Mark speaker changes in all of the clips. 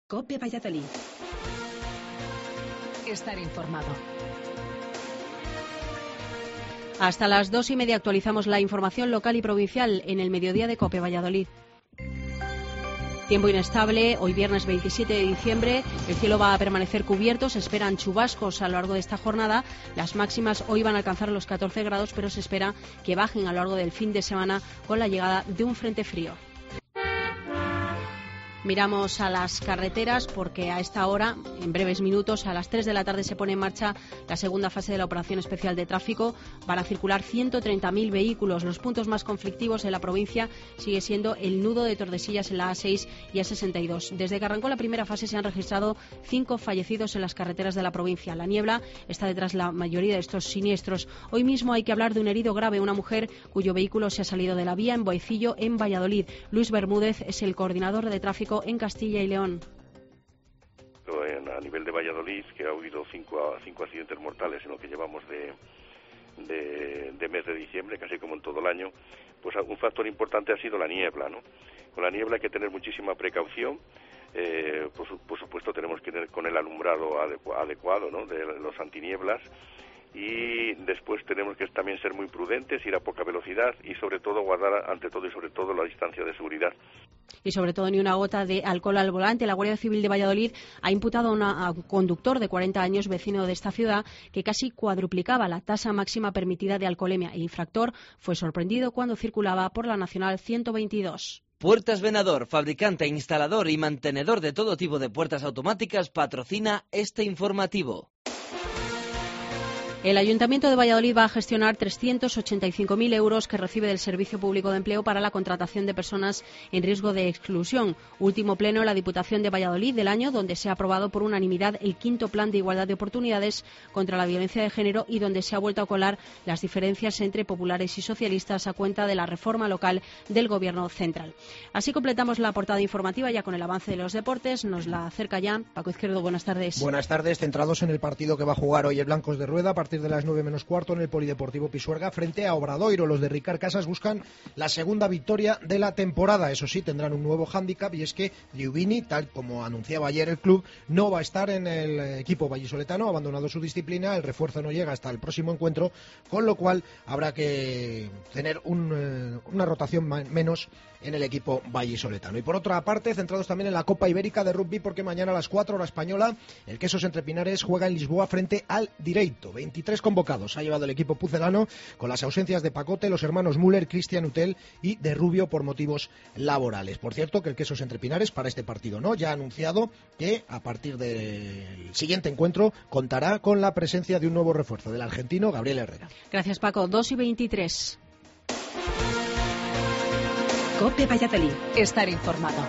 Speaker 1: COPE Valladolid. Estar informado.
Speaker 2: Hasta las 2:30 actualizamos la información local y provincial en el mediodía de COPE Valladolid. Tiempo inestable, hoy viernes 27 de diciembre, el cielo va a permanecer cubierto, se esperan chubascos a lo largo de esta jornada, las máximas hoy van a alcanzar los 14 grados, pero se espera que bajen a lo largo del fin de semana con la llegada de un frente frío. Miramos a las carreteras porque a esta hora, en breves minutos, a las 3 de la tarde se pone en marcha la segunda fase de la operación especial de tráfico. Van a circular 130.000 vehículos. Los puntos más conflictivos en la provincia sigue siendo el nudo de Tordesillas en la A6 y A62. Desde que arrancó la primera fase se han registrado 5 fallecidos en las carreteras de la provincia. La niebla está detrás de la mayoría de estos siniestros. Hoy mismo hay que hablar de un herido grave, una mujer cuyo vehículo se ha salido de la vía en Boecillo, en Valladolid. Luis Bermúdez es el coordinador de tráfico en Castilla y León.
Speaker 3: A nivel de Valladolid, que ha habido cinco accidentes mortales en lo que llevamos de mes de diciembre, casi como en todo el año, pues un factor importante ha sido la niebla, ¿no? Con la niebla hay que tener muchísima precaución. Por supuesto tenemos que tener con el alumbrado adecuado, ¿no?, de los antinieblas. Y después tenemos que también ser muy prudentes, ir a poca velocidad y sobre todo guardar ante todo y sobre todo la distancia de seguridad.
Speaker 2: Y sobre todo ni una gota de alcohol al volante. La Guardia Civil de Valladolid ha imputado a un conductor de 40 años, vecino de esta ciudad, que casi cuadruplicaba la tasa máxima permitida de alcoholemia. El infractor fue sorprendido cuando circulaba por la Nacional 122.
Speaker 4: Puertas Venador, fabricante, instalador y mantenedor de todo tipo de puertas automáticas, patrocina este informativo.
Speaker 2: El Ayuntamiento de Valladolid va a gestionar 385.000 euros que recibe del Servicio Público de Empleo para la contratación de personas en riesgo de exclusión. Último pleno en la Diputación de Valladolid del año, donde se ha aprobado por unanimidad el 5º Plan de Igualdad de Oportunidades contra la Violencia de Género y donde se ha vuelto a colar las diferencias entre populares y socialistas a cuenta de la reforma local del Gobierno central. Así completamos la portada informativa ya con el avance de los deportes. Nos la acerca ya Paco Izquierdo. Buenas tardes.
Speaker 5: Buenas tardes. Centrados en el partido que va a jugar hoy el Blancos de Rueda a partir de las 9 menos cuarto en el Polideportivo Pisuerga frente a Obradoiro. Los de Ricard Casas buscan la segunda victoria de la temporada. Eso sí, tendrán un nuevo hándicap y es que Liubini, tal como anunciaba ayer el club, no va a estar en el equipo vallisoletano, ha abandonado su disciplina, el refuerzo no llega hasta el próximo encuentro, con lo cual habrá que tener una rotación menos en el equipo vallisoletano. Y por otra parte, centrados también en la Copa Ibérica de Rugby, porque mañana a las 4 hora española el Quesos Entre Pinares juega en Lisboa frente al Direito. 23 convocados ha llevado el equipo pucelano, con las ausencias de Pacote, los hermanos Müller, Cristian Utel y de Rubio por motivos laborales. Por cierto, que el Quesos Entre Pinares para este partido ya ha anunciado que a partir del siguiente encuentro contará con la presencia de un nuevo refuerzo, del argentino Gabriel Herrera.
Speaker 2: Gracias, Paco. 2:23.
Speaker 1: COPE Valladolid. Estar informado.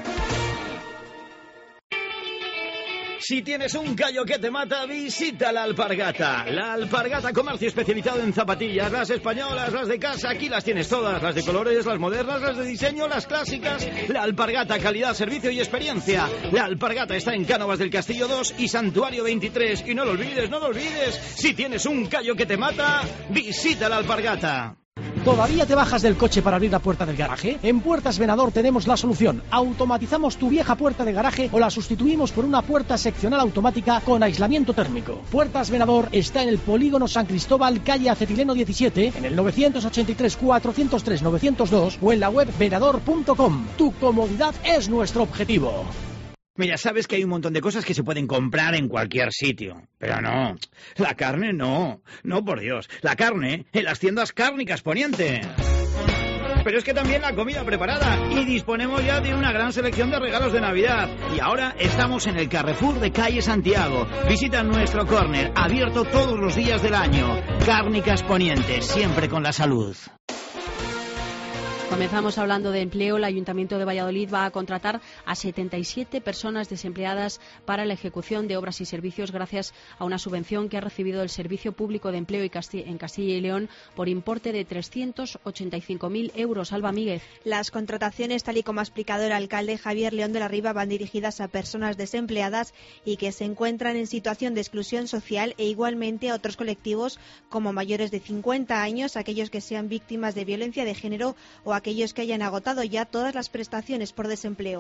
Speaker 6: Si tienes un callo que te mata, visita La Alpargata. La Alpargata, comercio especializado en zapatillas, las españolas, las de casa, aquí las tienes todas, las de colores, las modernas, las de diseño, las clásicas. La Alpargata, calidad, servicio y experiencia. La Alpargata está en Cánovas del Castillo 2 y Santuario 23. Y no lo olvides, si tienes un callo que te mata, visita La Alpargata.
Speaker 7: ¿Todavía te bajas del coche para abrir la puerta del garaje? En Puertas Venador tenemos la solución. Automatizamos tu vieja puerta de garaje o la sustituimos por una puerta seccional automática con aislamiento térmico. Puertas Venador está en el Polígono San Cristóbal, calle Acetileno 17, en el 983 403 902 o en la web venador.com. Tu comodidad es nuestro objetivo.
Speaker 6: Mira, sabes que hay un montón de cosas que se pueden comprar en cualquier sitio. Pero no, la carne no. No, por Dios. La carne en las tiendas Cárnicas Poniente. Pero es que también la comida preparada. Y disponemos ya de una gran selección de regalos de Navidad. Y ahora estamos en el Carrefour de Calle Santiago. Visita nuestro córner, abierto todos los días del año. Cárnicas Poniente, siempre con la salud.
Speaker 2: Comenzamos hablando de empleo. El Ayuntamiento de Valladolid va a contratar a 77 personas desempleadas para la ejecución de obras y servicios gracias a una subvención que ha recibido el Servicio Público de Empleo en Castilla y León por importe de 385.000 euros. Alba Míguez.
Speaker 8: Las contrataciones, tal y como ha explicado el alcalde Javier León de la Riva, van dirigidas a personas desempleadas y que se encuentran en situación de exclusión social e igualmente a otros colectivos como mayores de 50 años, aquellos que sean víctimas de violencia de género o aquellos que hayan agotado ya todas las prestaciones por desempleo.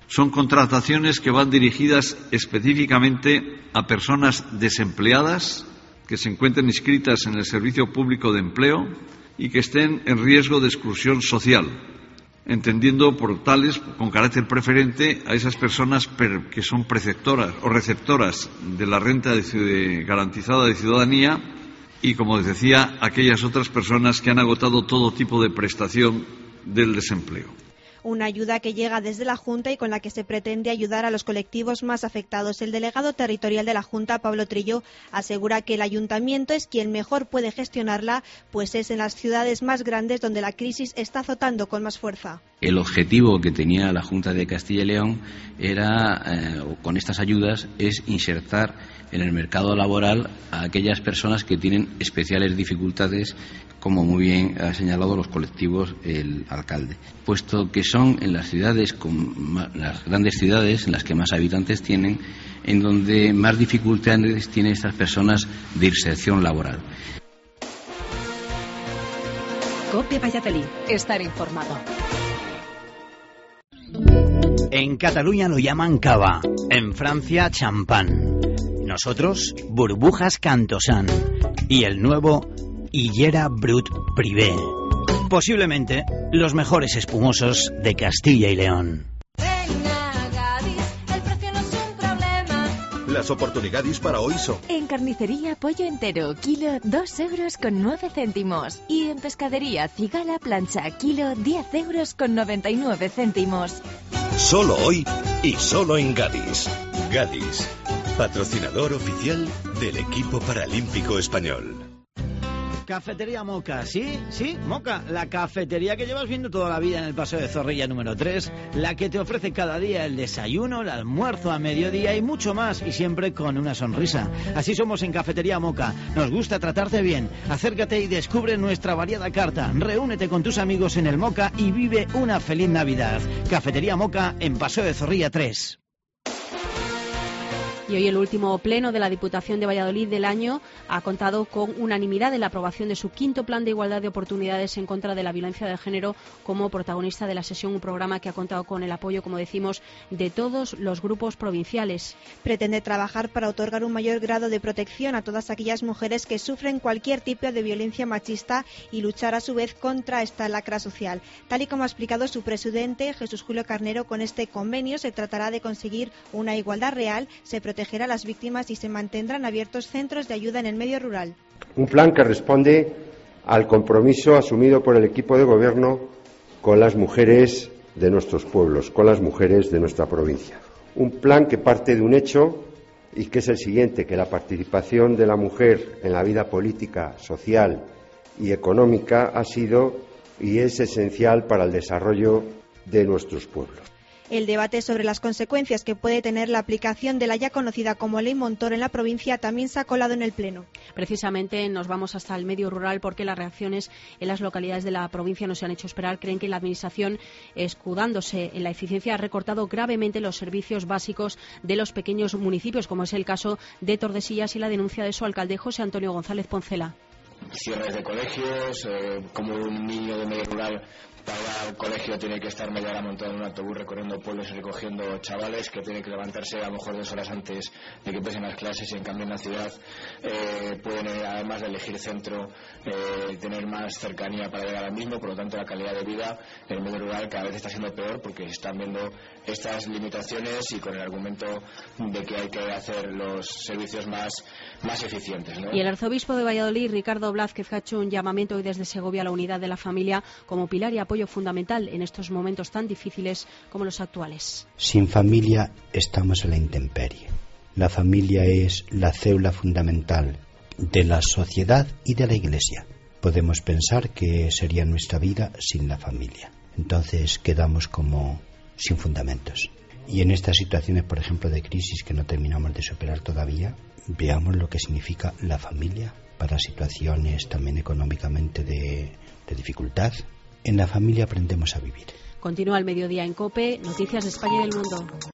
Speaker 9: Son contrataciones que van dirigidas específicamente a personas desempleadas que se encuentren inscritas en el Servicio Público de Empleo y que estén en riesgo de exclusión social, entendiendo por tales con carácter preferente a esas personas que son preceptoras o receptoras de la renta garantizada de ciudadanía y, como les decía, aquellas otras personas que han agotado todo tipo de prestación del desempleo.
Speaker 8: Una ayuda que llega desde la Junta y con la que se pretende ayudar a los colectivos más afectados. El delegado territorial de la Junta, Pablo Trillo, asegura que el ayuntamiento es quien mejor puede gestionarla, pues es en las ciudades más grandes donde la crisis está azotando con más fuerza.
Speaker 10: El objetivo que tenía la Junta de Castilla y León era, con estas ayudas, es insertar en el mercado laboral a aquellas personas que tienen especiales dificultades, como muy bien ha señalado los colectivos el alcalde, puesto que son en las ciudades, las grandes ciudades, en las que más habitantes tienen, en donde más dificultades tienen estas personas de inserción laboral.
Speaker 1: COPE Valladolid. Estar informado.
Speaker 6: En Cataluña lo llaman cava, en Francia champán. Nosotros, burbujas Cantosan. Y el nuevo Hillera Brut Privé. Posiblemente los mejores espumosos de Castilla y León.
Speaker 11: Las oportunidades para hoy son:
Speaker 12: en carnicería pollo entero, kilo 2,09 €. Y en pescadería cigala plancha, kilo 10,99 €.
Speaker 11: Solo hoy y solo en Gadis. Gadis, patrocinador oficial del equipo paralímpico español.
Speaker 6: Cafetería Moca, sí, Moca, la cafetería que llevas viendo toda la vida en el Paseo de Zorrilla número 3, la que te ofrece cada día el desayuno, el almuerzo a mediodía y mucho más, y siempre con una sonrisa. Así somos en Cafetería Moca, nos gusta tratarte bien. Acércate y descubre nuestra variada carta, reúnete con tus amigos en el Moca y vive una feliz Navidad. Cafetería Moca en Paseo de Zorrilla 3.
Speaker 2: Y hoy el último pleno de la Diputación de Valladolid del año ha contado con unanimidad en la aprobación de su quinto plan de igualdad de oportunidades en contra de la violencia de género. Como protagonista de la sesión, un programa que ha contado con el apoyo, como decimos, de todos los grupos provinciales.
Speaker 8: Pretende trabajar para otorgar un mayor grado de protección a todas aquellas mujeres que sufren cualquier tipo de violencia machista y luchar a su vez contra esta lacra social. Tal y como ha explicado su presidente, Jesús Julio Carnero, con este convenio se tratará de conseguir una igualdad real, se protegerá a las víctimas y se mantendrán abiertos centros de ayuda en el medio rural.
Speaker 13: Un plan que responde al compromiso asumido por el equipo de gobierno con las mujeres de nuestros pueblos, con las mujeres de nuestra provincia. Un plan que parte de un hecho y que es el siguiente, que la participación de la mujer en la vida política, social y económica ha sido y es esencial para el desarrollo de nuestros pueblos.
Speaker 8: El debate sobre las consecuencias que puede tener la aplicación de la ya conocida como Ley Montoro en la provincia también se ha colado en el Pleno.
Speaker 2: Precisamente nos vamos hasta el medio rural porque las reacciones en las localidades de la provincia no se han hecho esperar. Creen que la Administración, escudándose en la eficiencia, ha recortado gravemente los servicios básicos de los pequeños municipios, como es el caso de Tordesillas y la denuncia de su alcalde, José Antonio González Poncela.
Speaker 14: Cierres de colegios, como un niño de medio rural para ir al colegio tiene que estar media hora montado en un autobús recorriendo pueblos y recogiendo chavales que tienen que levantarse a lo mejor 2 horas antes de que empiecen las clases, y en cambio en la ciudad pueden, además de elegir centro, tener más cercanía para llegar al mismo. Por lo tanto, la calidad de vida en el medio rural cada vez está siendo peor porque se están viendo estas limitaciones y con el argumento de que hay que hacer los servicios más eficientes, ¿no?
Speaker 2: Y el arzobispo de Valladolid, Ricardo Blázquez, ha hecho un llamamiento hoy desde Segovia a la unidad de la familia como pilar y apoyo fundamental en estos momentos tan difíciles como los actuales.
Speaker 15: Sin familia estamos en la intemperie. La familia es la célula fundamental de la sociedad y de la Iglesia. Podemos pensar que sería nuestra vida sin la familia. Entonces quedamos como sin fundamentos. Y en estas situaciones, por ejemplo, de crisis que no terminamos de superar todavía, veamos lo que significa la familia para situaciones también económicamente de dificultad. En la familia aprendemos a vivir.
Speaker 2: Continúa el mediodía en COPE, noticias de España y del mundo.